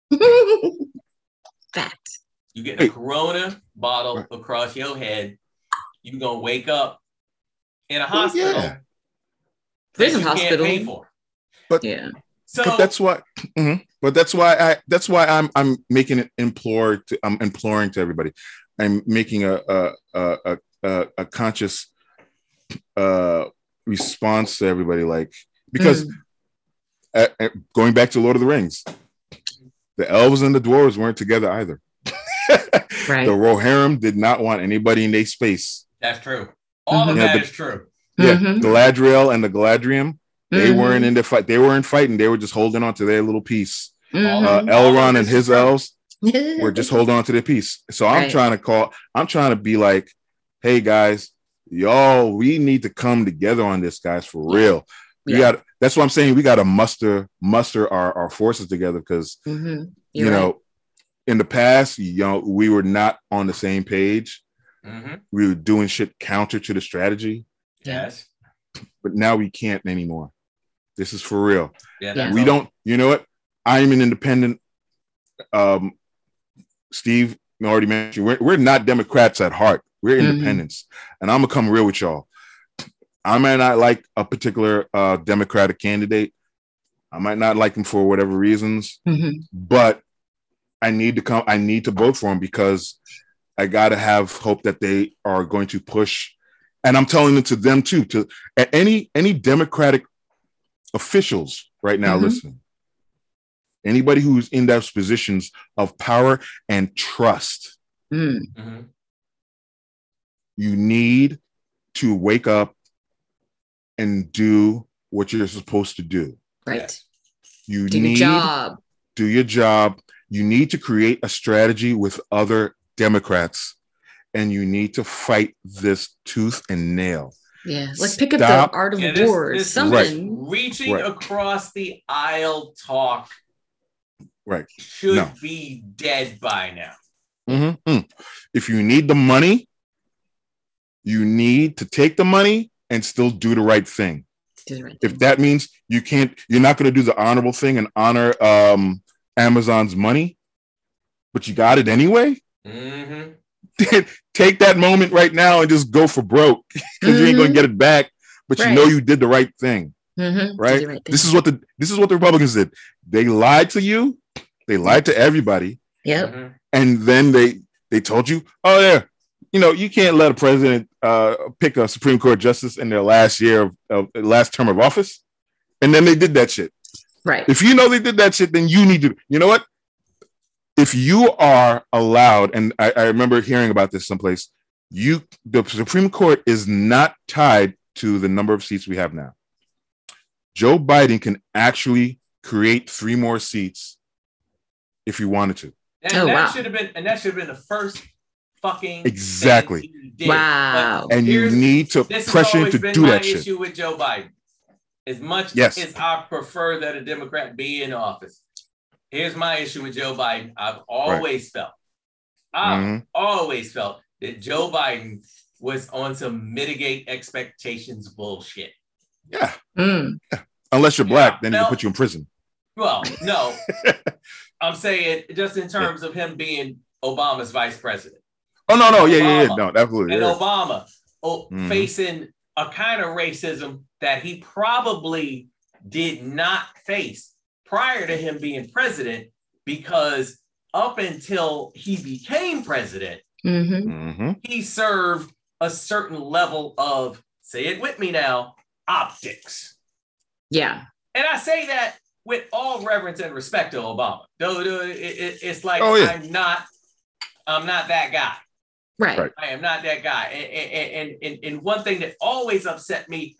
Fact. You get a Corona bottle right. across your head, you're gonna wake up in a hospital. Yeah. Prison hospital. Can't pay for. But yeah. So but that's why. Mm-hmm. But that's why I. That's why I'm. I'm making it implore. To, I'm imploring to everybody. I'm making a a a a, a conscious uh, response to everybody. Like, because Mm. uh, uh, going back to Lord of the Rings, the elves and the dwarves weren't together either. Right. The Rohirrim did not want anybody in their space. That's true. All Mhm. of Yeah, that the- is true. Yeah, Mhm. Galadriel and the Galadrium, they Mhm. weren't in the fight. They weren't fighting. They were just holding on to their little piece. Mhm. Uh, All of Elrond and this is his true. elves were just holding on to their piece. So I'm Right. trying to call. I'm trying to be like, hey guys, y'all, we need to come together on this, guys, for Yeah. real. We Yeah. got. That's what I'm saying. We got to muster muster our, our forces together because Mhm. you You're know, right. in the past, you know, we were not on the same page. Mm-hmm. We were doing shit counter to the strategy, Yeah. Yes. but now we can't anymore. This is for real. Yeah. Yeah. That's We all. don't. You know what? I'm an independent. Um, Steve already mentioned we're, we're not Democrats at heart. We're Mhm. independents, and I'm gonna come real with y'all. I might not like a particular uh, Democratic candidate. I might not like them for whatever reasons, Mhm. but I need to come. I need to vote for them because I gotta have hope that they are going to push. And I'm telling it to them too. To any any Democratic officials right now Mhm. listening, anybody who's in those positions of power and trust, Mm. Mm-hmm. you need to wake up and do what you're supposed to do. Right. Yes. You Do your need job. do your job. You need to create a strategy with other Democrats, and you need to fight this tooth and nail. Yeah. Like pick up Stop. the art of Yeah, this, war or this, this something. reaching Right. across the aisle talk Right. should No. be dead by now. Mm-hmm. If you need the money, you need to take the money and still do the right thing. Do the right If thing. that means you can't, you're not going to do the honorable thing and honor um, Amazon's money, but you got it anyway. Mm-hmm. Take that moment right now and just go for broke because you ain't going to get it back. But you Right. know you did the right thing, Mhm. right? Do the right thing. This is what the this is what the Republicans did. They lied to you. They lied to everybody, Yep. Mm-hmm. and then they they told you, oh yeah, you know you can't let a president uh, pick a Supreme Court justice in their last year of, of last term of office, and then they did that shit. Right. If you know they did that shit, then you need to. You know what? If you are allowed, and I, I remember hearing about this someplace, you the Supreme Court is not tied to the number of seats we have now. Joe Biden can actually create three more seats if he wanted to. And Oh, that wow. should have been, and that should have been the first fucking Exactly. thing he did. Wow. But And you here's- need to this has pressure him always to been do my that shit. issue with Joe Biden. As much Yes. as I prefer that a Democrat be in office, here's my issue with Joe Biden. I've always felt, I've Mhm. always felt that Joe Biden was on some mitigate expectations bullshit. Yeah. Mm. Unless you're black, Yeah, then he no. can put you in prison. Well, no, I'm saying just in terms of him being Obama's vice president. Oh no, no, yeah, yeah, yeah, Obama. no, absolutely. And Yeah. Obama oh, Mhm. facing a kind of racism that he probably did not face prior to him being president, because up until he became president, Mhm. Mhm. he served a certain level of, say it with me now, optics. Yeah. And I say that with all reverence and respect to Obama. Though though, it, it, it's like Oh, yeah. I'm not, I'm not that guy. Right. Right. I am not that guy. And, and, and, and one thing that always upset me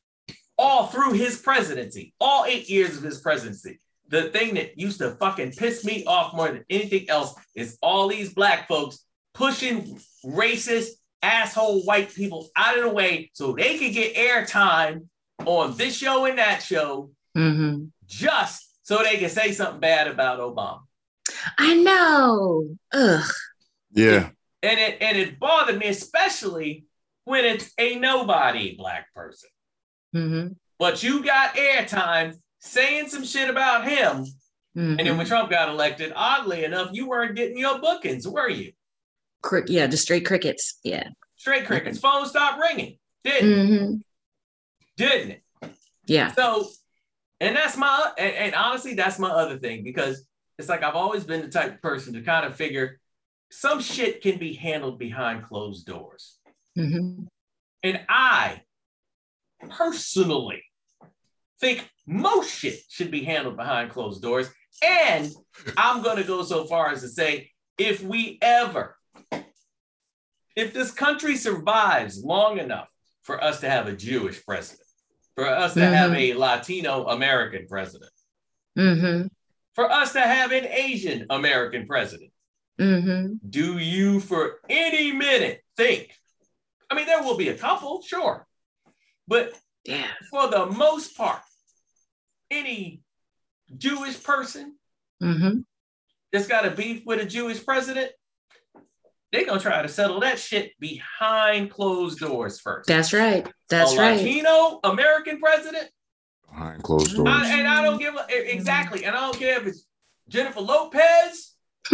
all through his presidency, all eight years of his presidency, the thing that used to fucking piss me off more than anything else is all these black folks pushing racist, asshole white people out of the way so they could get airtime on this show and that show, Mm-hmm. just so they can say something bad about Obama. I know. Ugh. Yeah. And it and it bothered me, especially when it's a nobody black person. Mm-hmm. But you got airtime saying some shit about him. Mm-hmm. And then when Trump got elected, oddly enough, you weren't getting your bookings, were you? Cri- yeah, just straight crickets. Yeah. Straight crickets. Phone stopped ringing. Didn't Mm-hmm. Didn't it? Yeah. So, and that's my, and, and honestly, that's my other thing, because it's like I've always been the type of person to kind of figure some shit can be handled behind closed doors. Mm-hmm. And I personally think most shit should be handled behind closed doors. And I'm going to go so far as to say, if we ever, if this country survives long enough for us to have a Jewish president, for us to mm-hmm. have a Latino American president, mm-hmm. for us to have an Asian American president, mm-hmm. do you for any minute think, I mean, there will be a couple, sure, but yeah. for the most part, any Jewish person mm-hmm. that's got a beef with a Jewish president, they're going to try to settle that shit behind closed doors first. That's right. That's a right. Latino American president? Behind closed doors. I, and I don't give a, exactly. And I don't care if it's Jennifer Lopez,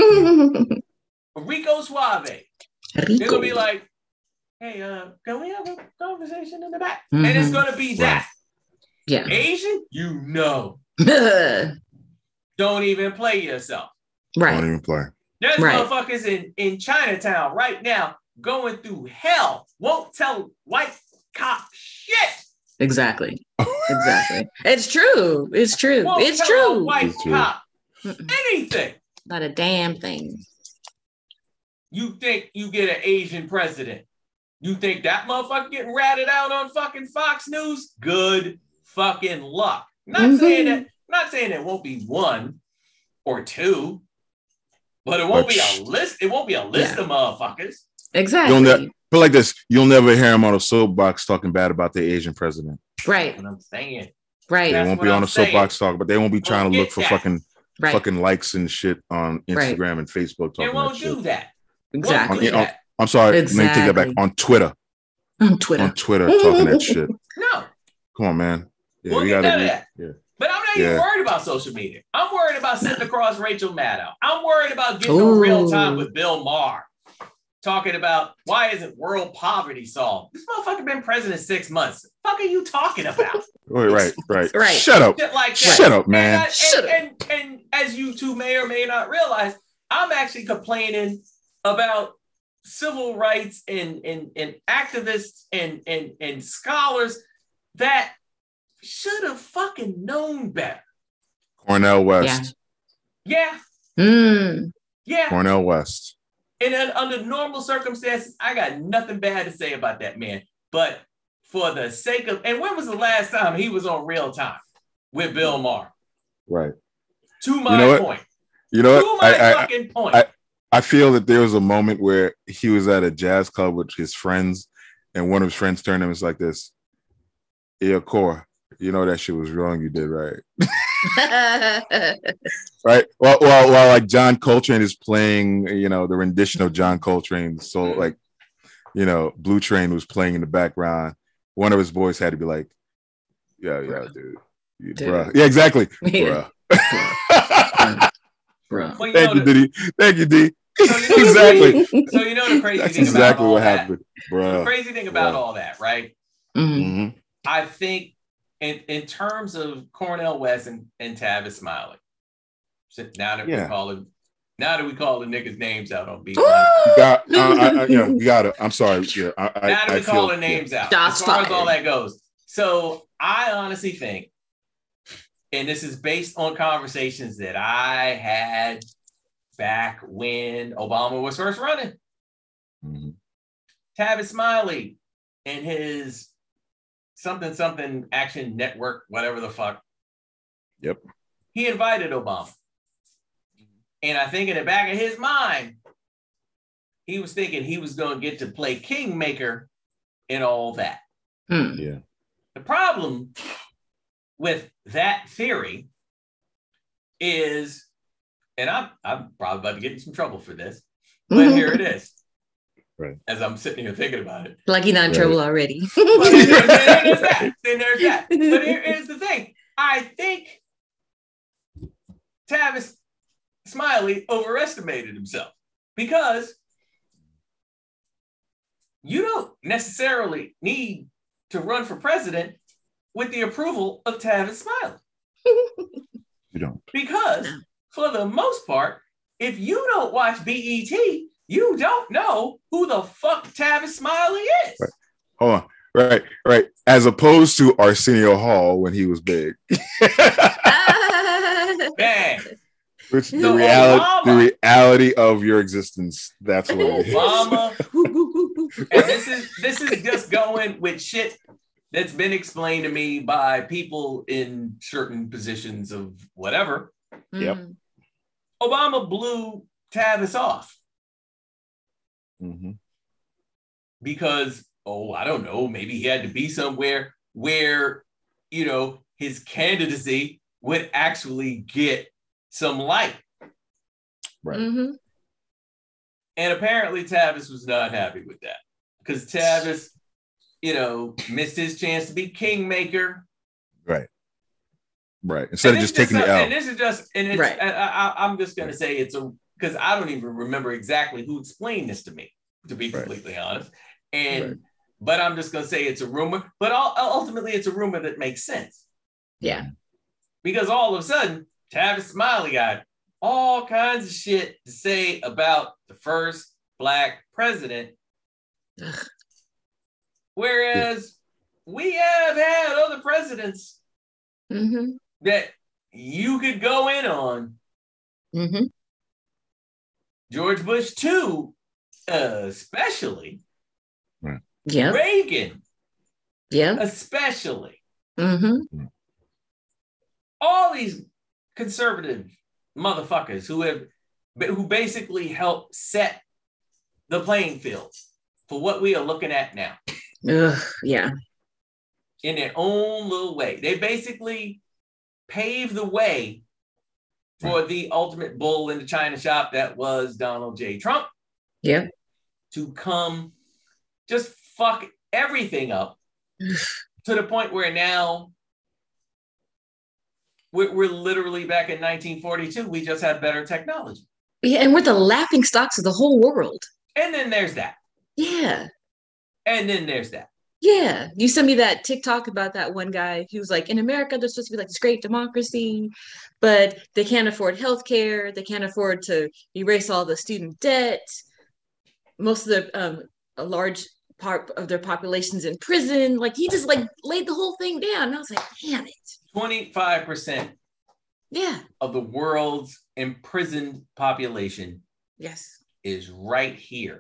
Rico Suave. Rico. They're going to be like, hey, uh, can we have a conversation in the back? Mm-hmm. And it's going to be that. Right. Yeah. Asian, you know. Don't even play yourself. Right. Don't even play. There's right. motherfuckers in, in Chinatown right now going through hell. Won't tell white cop shit. Exactly. Exactly. It's true. It's true. Won't it's tell true. A white it's cop true. anything. Not a damn thing. You think you get an Asian president? You think that motherfucker getting ratted out on fucking Fox News? Good fucking luck. Not mm-hmm. saying that. Not saying it won't be one or two. But it won't but be a list. It won't be a list yeah. of motherfuckers. Exactly. You'll ne- but like this, you'll never hear him on a soapbox talking bad about the Asian president. Right. That's what I'm saying. Right. They won't be on I'm a soapbox talk, but they won't be trying to look for that. fucking right. fucking likes and shit on Instagram right. and Facebook. Talking it won't that do shit. that. Exactly. Do on, that. I'm sorry. Exactly. Let me take that back. On Twitter. On Twitter. On Twitter, talking that shit. No. Come on, man. Yeah, we'll we get gotta none be, of that. Yeah. But I'm not yeah. even worried about social media. I'm worried about sitting across Rachel Maddow. I'm worried about getting on Real Time with Bill Maher, talking about why isn't world poverty solved? This motherfucker been president six months. What the fuck are you talking about? Right, right, right. right. Shut up. Shit like that. Shut up, man. And, I, and, Shut and, up. And, and as you two may or may not realize, I'm actually complaining about civil rights and, and, and activists and, and, and scholars that should have fucking known better. Cornel West. Yeah. Yeah. Mm. Yeah. Cornel West. And then under normal circumstances, I got nothing bad to say about that man. But for the sake of, and when was the last time he was on Real Time with Bill Maher? Right. To my you know point. You know to what? my I, fucking I, point. I, I feel that there was a moment where he was at a jazz club with his friends, and one of his friends turned to him and was like this, "Yeah, Core, you know that shit was wrong you did, right?" Right? Well, well, well, like John Coltrane is playing, you know, the rendition of John Coltrane. So, like, you know, Blue Train was playing in the background. One of his boys had to be like, "Yeah, yeah, dude, you, dude. Bruh. Yeah, exactly, yeah. bruh." Bruh. Well, you Thank you, the, Diddy. Thank you, D. So you know exactly. So you know the crazy That's thing exactly about all what that. happened, bro. The crazy thing about Bruh. all that, right? Mm-hmm. Mm-hmm. I think in, in terms of Cornel West and, and Tavis Smiley, so now that Yeah. we call him, now that we call the niggas names out on beat, You got, uh, I, I, yeah, you got it. I'm sorry. Yeah, I, I, now that we I call feel, the names yeah. out, Shots as far as fired. all that goes. So I honestly think, and this is based on conversations that I had back when Obama was first running. Mm-hmm. Tavis Smiley and his something something action network, whatever the fuck. Yep. He invited Obama. And I think in the back of his mind, he was thinking he was going to get to play kingmaker and all that. Hmm. Yeah. The problem with that theory is, and I'm, I'm probably about to get in some trouble for this, but here it is. Right. As I'm sitting here thinking about it. Like you're not in Right. trouble already. But then there's, then there's that. Then there's that. But here is the thing. I think Tavis Smiley overestimated himself because you don't necessarily need to run for president with the approval of Tavis Smiley. You don't. Because for the most part, if you don't watch B E T, you don't know who the fuck Tavis Smiley is. Right. Hold on. right, right. As opposed to Arsenio Hall when he was big. Bang. Which the So reality, Obama, the reality of your existence. That's what it is. Obama, and this is this is just going with shit that's been explained to me by people in certain positions of whatever. Yep. Obama blew Tavis off. Mm-hmm. Because, oh, I don't know, maybe he had to be somewhere where, you know, his candidacy would actually get some light. Right. Mm-hmm. And apparently Tavis was not happy with that because Tavis, you know, missed his chance to be kingmaker. Right. Right. Instead and of just taking a, the L. And this is just, and it's, right. I, I, I'm just going to say it's a, because I don't even remember exactly who explained this to me, to be completely right. honest. And, right. but I'm just going to say it's a rumor, but ultimately it's a rumor that makes sense. Yeah. Because all of a sudden, Tavis Smiley got all kinds of shit to say about the first Black president. Ugh. Whereas yeah. we have had other presidents mm-hmm. that you could go in on. Mm-hmm. George Bush too, uh, especially. Right. Yeah. Reagan. Yeah. Especially. Mm-hmm. All these conservative motherfuckers who have who basically help set the playing field for what we are looking at now. Ugh, yeah. In their own little way. They basically paved the way for right. the ultimate bull in the China shop that was Donald J. Trump. Yeah. To come just fuck everything up to the point where now we're, we're literally back in nineteen forty-two. We just have better technology. Yeah, and we're the laughing stocks of the whole world. And then there's that. Yeah. And then there's that. Yeah. You sent me that TikTok about that one guy. He was like, in America, there's supposed to be like this great democracy, but they can't afford healthcare. They can't afford to erase all the student debt. Most of the, um, a large part of their population's in prison. Like he just like laid the whole thing down. And I was like, damn it. twenty-five percent yeah. of the world's imprisoned population yes. is right here.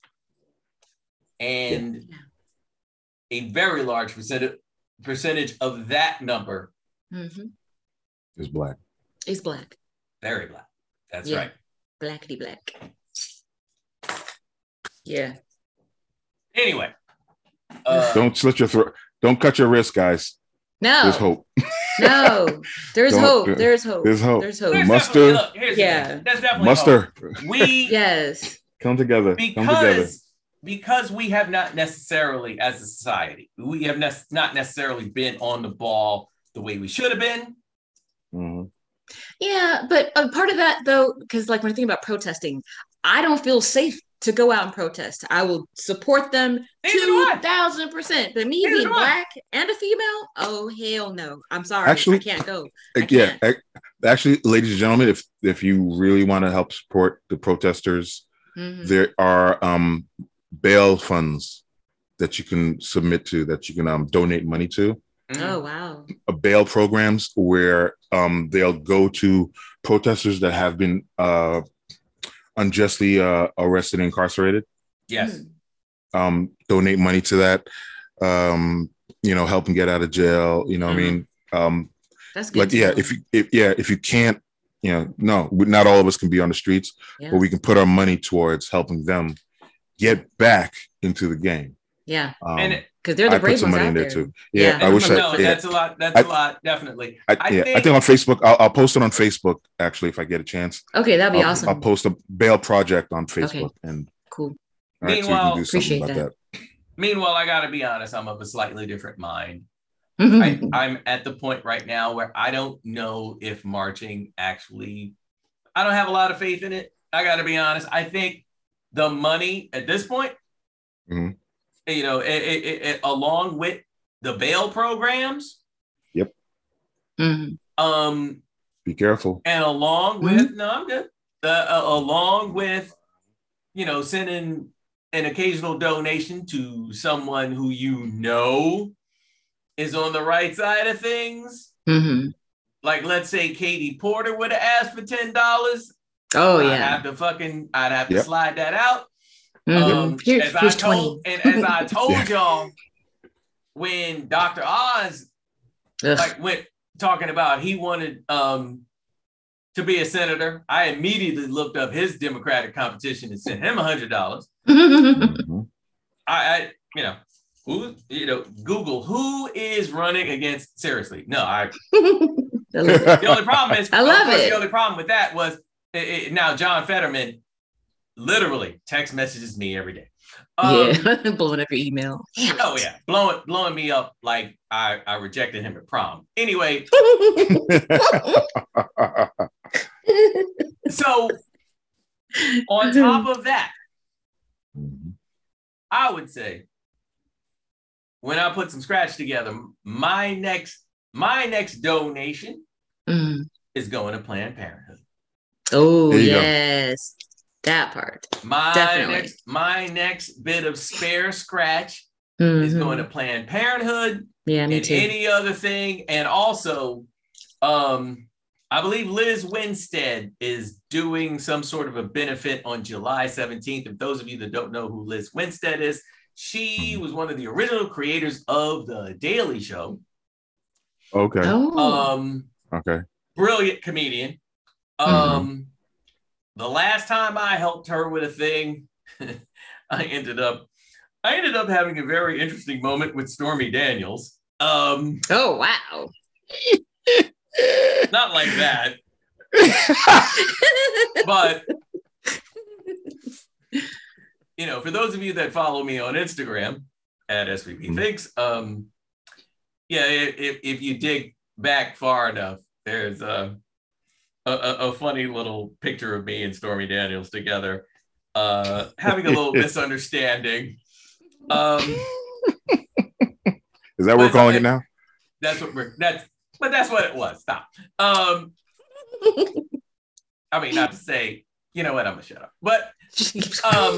And yeah. a very large percentage percentage of that number mm-hmm. is Black. Is Black. Very Black. That's yeah. right. Blackity Black. Yeah. Anyway. Uh, don't slit your throat. Don't cut your wrist, guys. No. There's hope. No. There's hope. Uh, There's hope. There's hope. There's hope. There's Muster. Look, yeah. That's definitely Muster. Hope. We yes. Come together. Because, Come together. Because we have not necessarily, as a society, we have ne- not necessarily been on the ball the way we should have been. Mm-hmm. Yeah, but a part of that, though, because like when I think about protesting, I don't feel safe to go out and protest. I will support them two thousand percent. But me being Black and a female, oh, hell no. I'm sorry. Actually, I can't go. I yeah. Can't. Actually, ladies and gentlemen, if, if you really want to help support the protesters, mm-hmm. there are um, bail funds that you can submit to, that you can um, donate money to. Oh, wow. A bail programs where um, they'll go to protesters that have been uh, unjustly uh, arrested and incarcerated. Yes. Um, donate money to that. Um, you know, help them get out of jail. You know mm-hmm. what I mean? Um, That's good. Like, yeah, know. if you, if, yeah, if you can't, you know, no, not all of us can be on the streets, yeah. but we can put our money towards helping them get back into the game. Yeah. Um, and because they're the I brave put some ones money out in there, there too. Yeah, yeah. I wish. No, I, that's yeah. a lot. That's I, a lot. Definitely. I, I, yeah, think, I think on Facebook, I'll, I'll post it on Facebook. Actually, if I get a chance. Okay, that'd be I'll, awesome. I'll post a bail project on Facebook. Okay. And cool. Right, meanwhile, so do appreciate about that. that. Meanwhile, I gotta be honest. I'm of a slightly different mind. I, I'm at the point right now where I don't know if marching actually. I don't have a lot of faith in it. I gotta be honest. I think the money at this point. Mm-hmm. You know, it, it, it, along with the bail programs. Yep. Mm-hmm. Um, Be careful. And along with, mm-hmm. no, I'm good. Uh, uh, along with, you know, sending an occasional donation to someone who you know is on the right side of things. Mm-hmm. Like, let's say Katie Porter would have asked for ten dollars. Oh, I'd yeah. have to fucking, I'd have Yep. to slide that out. Mm-hmm. Um, Here, as here's I told, twenty. and as I told y'all, when Doctor Oz, Ugh. like, went talking about he wanted um to be a senator, I immediately looked up his Democratic competition and sent him a hundred dollars. Mhm. I, I, you know, who, you know, Google who is running against. Seriously, no, I. I love it. The only problem is, I love of course, it. The only problem with that was it, it, now John Fetterman literally text messages me every day. Um, Yeah, blowing up your email. Damn it. Oh yeah, blowing blowing me up like I I rejected him at prom. Anyway, so on top of that, Mhm. I would say when I put some scratch together, my next my next donation Mm. is going to Planned Parenthood. Oh There you go. yes, that part. My Definitely. next my next bit of spare scratch Mhm. is going to Planned Parenthood Yeah, me and too. any other thing, and also, um, I believe Liz Winstead is doing some sort of a benefit on July seventeenth. If those of you that don't know who Liz Winstead is, she was one of the original creators of The Daily Show. Okay. Oh, Um, Okay. brilliant comedian. Um, the last time I helped her with a thing, I ended up I ended up having a very interesting moment with Stormy Daniels. Um, oh wow. not like that, but you know, for those of you that follow me on Instagram at S V P Mhm. Thinks, um, yeah, if, if you dig back far enough, there's a, a a funny little picture of me and Stormy Daniels together, uh, having a little misunderstanding. Um, Is that what we're But- calling it now? that's what we're that's, but that's what it was. Stop. Um, I mean, not to say, you know what, I'm gonna shut up, but um.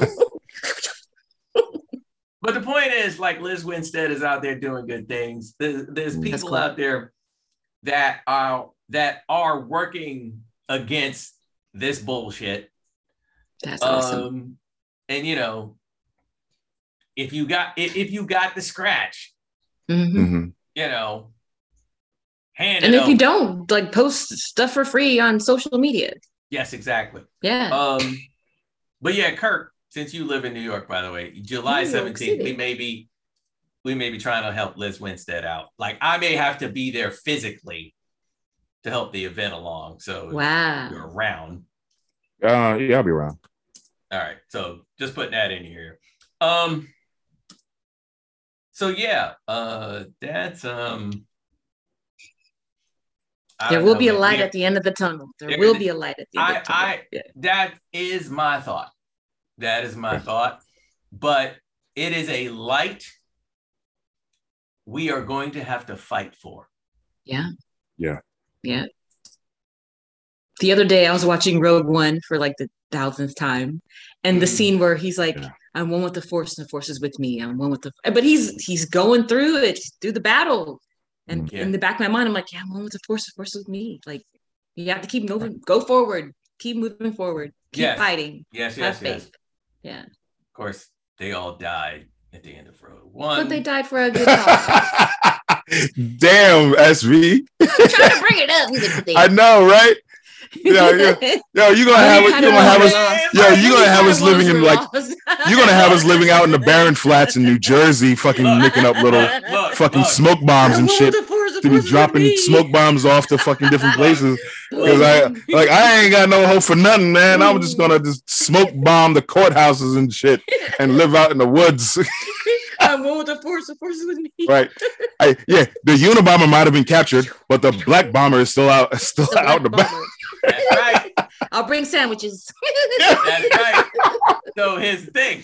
But the point is, like, Liz Winstead is out there doing good things. There's, there's That's people cool. out there that are that are working against this bullshit. That's awesome. Um, and you know, if you got if if you got the scratch, Mhm. Mhm. you know, hand And it if you over. don't, like, post stuff for free on social media. Yes, exactly. Yeah. Um, but yeah, Kirk, since you live in New York, by the way, July New York seventeenth, we City. may be we may be trying to help Liz Winstead out. Like, I may have to be there physically to help the event along. So if Wow. you're around. Uh, yeah, I'll be around. All right. So just putting that in here. Um, so yeah, uh, that's um I There don't will know, be a man. light We- at the end of the tunnel. There There- will be a light at the end I, of the tunnel. I Yeah. that is my thought. That is my Okay. thought. But it is a light we are going to have to fight for. Yeah. Yeah. Yeah. The other day I was watching Rogue One for like the thousandth time. And the Mm. scene where he's like, Yeah. I'm one with the force and the force is with me. I'm one with the but he's he's going through it, through the battle. And Yeah. in the back of my mind, I'm like, yeah, I'm one with the force, the force is with me. Like, you have to keep moving, go forward, keep moving forward, keep Yes. fighting. Yes, Have yes, faith. yes. Yeah. Of course, they all died at the end of Rogue One. But they died for a good cause. Damn, S V. I'm trying to bring it up. He's like, I know, right? Yeah, yeah. Yo, you gonna have Maybe it. I You don't gonna know have what us. it was. Yo, you Maybe gonna have us Star Wars living in were like. lost. You're gonna have us living out in the barren flats in New Jersey, fucking Look. making up little Look, look, fucking look. smoke bombs and I'm one shit. with the force, the To be force is with dropping me. smoke bombs off to fucking different Look. places. Because I like I ain't got no hope for nothing, man. I'm just gonna just smoke bomb the courthouses and shit and live out in the woods. I'm one with the force, the force is with me. Right. I, yeah, the Unabomber might have been captured, but the black bomber is still out still The out in the black back. bomber. That's right. I'll bring sandwiches. That's right. So here's the thing.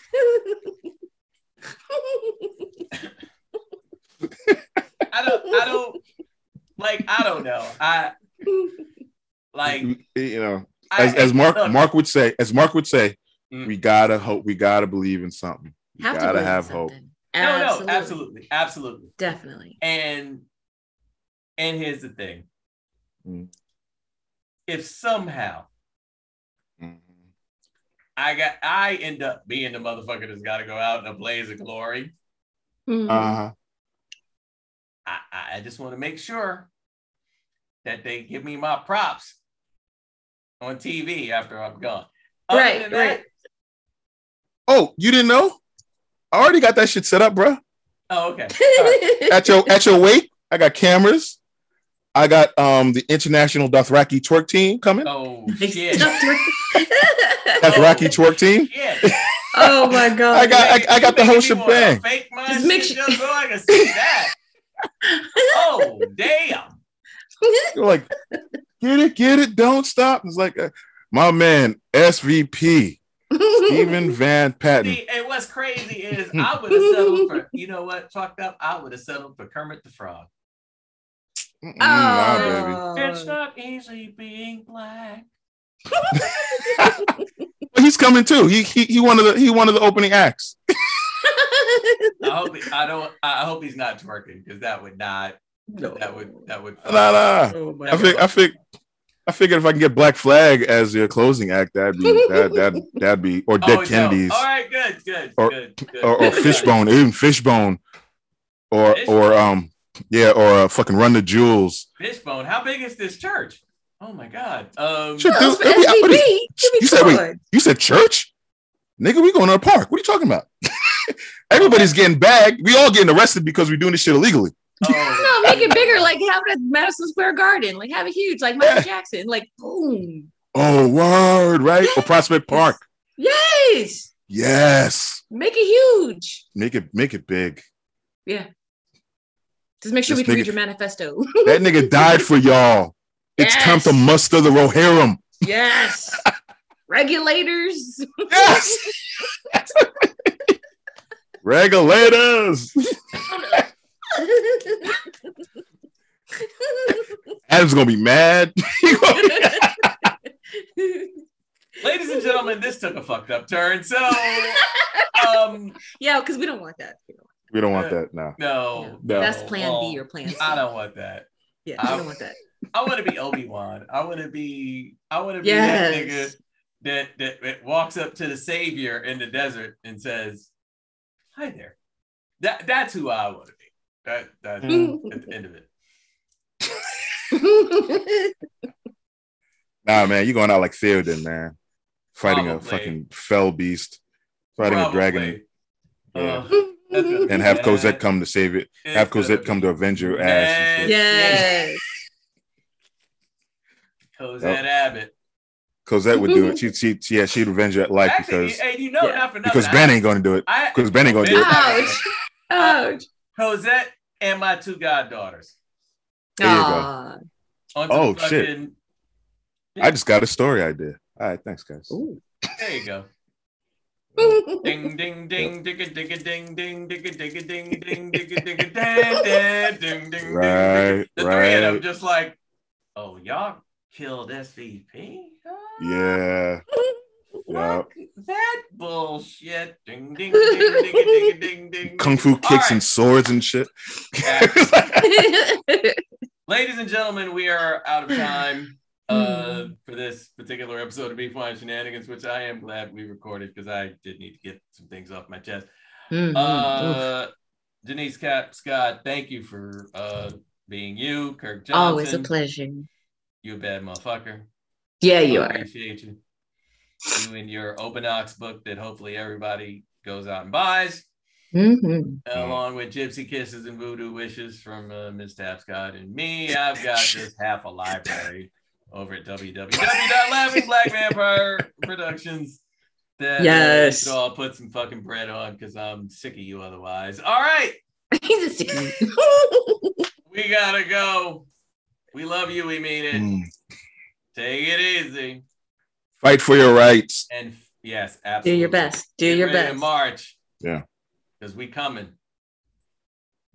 I don't I don't like I don't know. I like You know, I, as, as Mark look, Mark would say, as Mark would say, Mm. We gotta hope. We gotta believe in something. We Have to gotta believe in have hope. something. No, no, absolutely, absolutely, definitely. And and here's the thing: Mm. if somehow Mhm. I got, I end up being the motherfucker that's got to go out in a blaze of glory, Mhm. Uh-huh. I, I just want to make sure that they give me my props on T V after I'm gone. Other Right, than right. that, Oh, you didn't know? I already got that shit set up, bro. oh, okay. All right. At your at your wake, I got cameras. I got um the International Dothraki twerk team coming. Oh shit! Dothraki Oh, twerk team. shit. Oh my god! I got I, I got the whole Making me want a shebang. Fake mine Just make shit sure- just so I can see that. Oh damn! You're like, get it, get it, don't stop. It's like uh, my man S V P Stephen Van Patten. See, and what's crazy is I would have settled for, you know what, fucked up. I would have settled for Kermit the Frog. Mm-mm, Oh, nah, baby. It's not easy being black. But he's coming too. He he he one of the he one of the opening acts. I hope he, I don't. I hope he's not twerking because that would not. No. That would that would. Nah, nah. Oh my I think I think I figured if I can get Black Flag as your closing act, that'd be that that that'd be or Dead Oh, Kennedys no. All right, good, good, Or- good, good. or, or Fishbone, even Fishbone, or Fishbone? or um yeah or uh, fucking Run the Jewels. Fishbone. How big is this church? Oh my god. Um. Shit, No, dude, it's for it'll be- S what V is- P. Give me you said wait, Troy. you said church, nigga. We going to the park. What are you talking about? Everybody's getting bagged. We all getting arrested because we're doing this shit illegally. Oh, No, make it bigger. Like have it at Madison Square Garden. Like have it huge, like Michael Yeah. Jackson. Like boom. Oh, word, right? Or Yes. Prospect Park. Yes. Yes. Make it huge. Make it make it big. Yeah. Just make sure This we can read nigga- your manifesto. That nigga died for y'all. It's Yes. time to muster the Rohirrim. Yes. Regulators. Yes. Regulators. Adam's gonna be mad. ladies and gentlemen, this took a fucked up turn. So, um, Yeah, because we don't want that. We don't want We don't want that now. no, that. no. That's plan well, B or plan C. I don't want that. Yeah, I- we don't want that. I want to be Obi-Wan. I want to be. I want to be Yes. that nigga that, that that walks up to the savior in the desert and says, "Hi there." That that's who I want to be. That that's Mm. at the end of it. Nah, man, you going out like Theoden, man. Fighting a Probably. fucking fell beast. Fighting a dragon. Probably. Yeah. Uh, that's gonna be And have bad. Cosette come to save it. It's Have gonna Cosette come be to avenge your ass. and shit. Yes. Cosette Abbott. Cosette would do it. She, she, she, yeah, she'd avenge your life Actually, because hey, you know, yeah. not for nothing. because Ben ain't going to do it. I, because Ben ain't gonna do Ben's it. not gonna Ouch. do it. Ouch. Cosette and my two goddaughters. There you go. Aw. On some Oh, shit. fucking- I just got a story idea. All right, thanks, guys. Ooh. There you go. Ding ding ding digga digga ding ding digga digga ding ding digga digga dan dan ding ding Right, ding. The three of them right. just like, oh, y'all killed S V P? Huh? Yeah. What? That bullshit. Ding ding ding digga digga ding ding. Kung fu All kicks right. and swords and shit. Ladies and gentlemen, we are out of time uh, for this particular episode of Beef Wine Shenanigans, which I am glad we recorded because I did need to get some things off my chest. Mhm. Oof. Uh, Denise Cap Scott, thank you for uh, being you. Kirk Johnson, Always a pleasure. you a bad motherfucker. Yeah, you I are. appreciate you. You and your Open Ox book that hopefully everybody goes out and buys, Mhm. along with Gypsy Kisses and Voodoo Wishes from uh, Miss Tapscott and me. I've got just half a library over at w w w dot laughing black vampire productions that uh, Yes. you should all put some fucking bread on because I'm sick of you otherwise. All right, He's a sticky. we gotta go. We love you. We mean it. Mm. Take it easy. Fight for your rights. And yes, Do absolutely. your best. Do Get your ready to best. march. Yeah. Because we coming.